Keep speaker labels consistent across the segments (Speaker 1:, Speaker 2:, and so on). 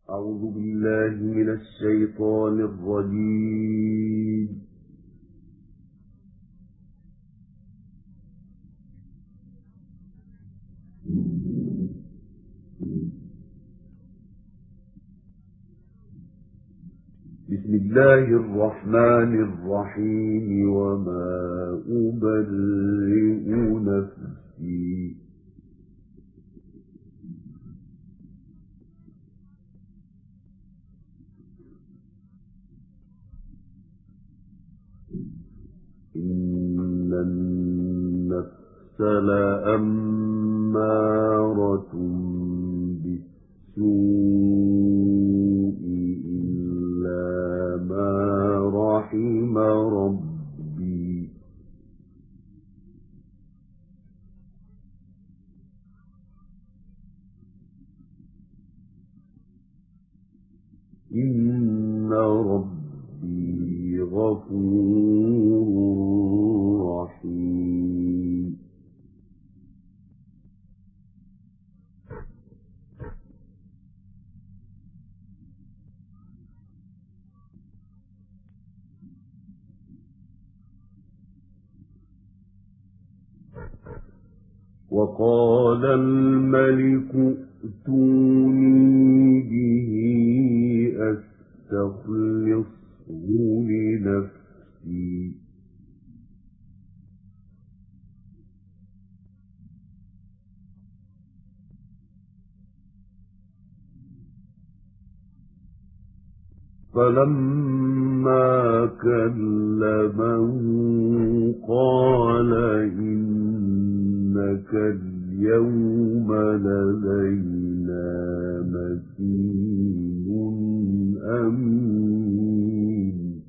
Speaker 1: أعوذ بالله من الشيطان الرجيم. بسم الله الرحمن الرحيم. وما أبرئ نفسي إن النفس لأمارة بالسوء إلا ما رحم ربي إن ربي غفور رحيم. وقال الملك ائتوني به أستخلصه لنفسي فلما كلمه قال إنك اليوم لدينا مكين أمين.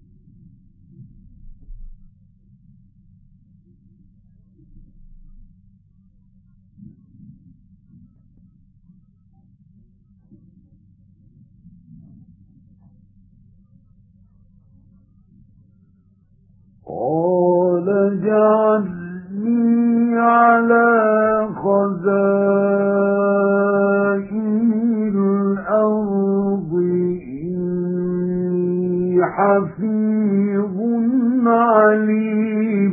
Speaker 1: قال اجعلني على خزائن الأرض إني حفيظ عليم.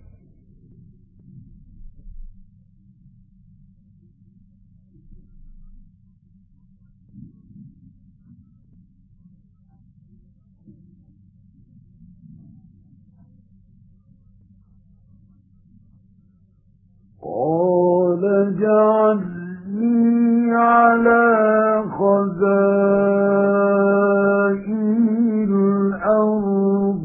Speaker 1: قال اجعلني على خزائن الأرض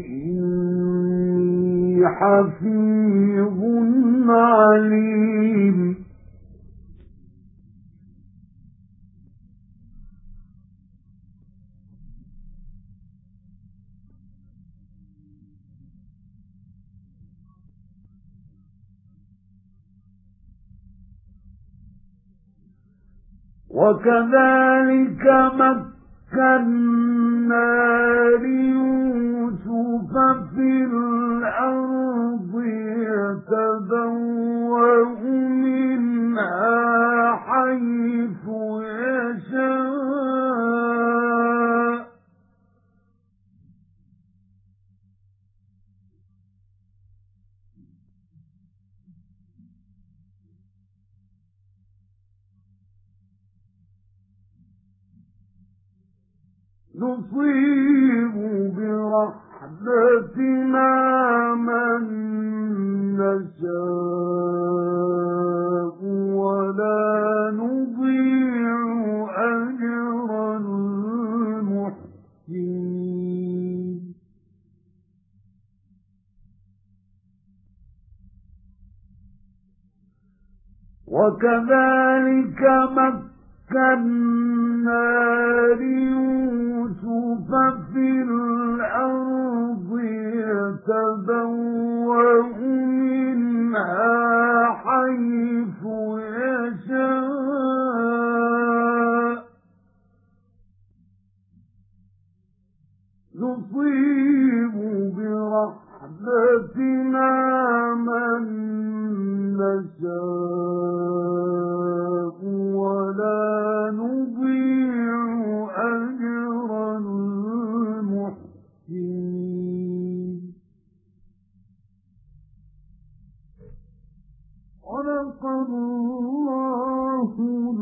Speaker 1: إني حفيظ عليم. وكذلك مكنا ليوسف في الأرض يتبوأ منها حيث يشاء نصيب برحمتنا من نشاء ولا نضيع أجر المحسنين. وكذلك مكنا ليوسف في الأرض يتبوأ منها حيث يشاء نصيب برحمتنا من نشاء ولا نضيع صدق الله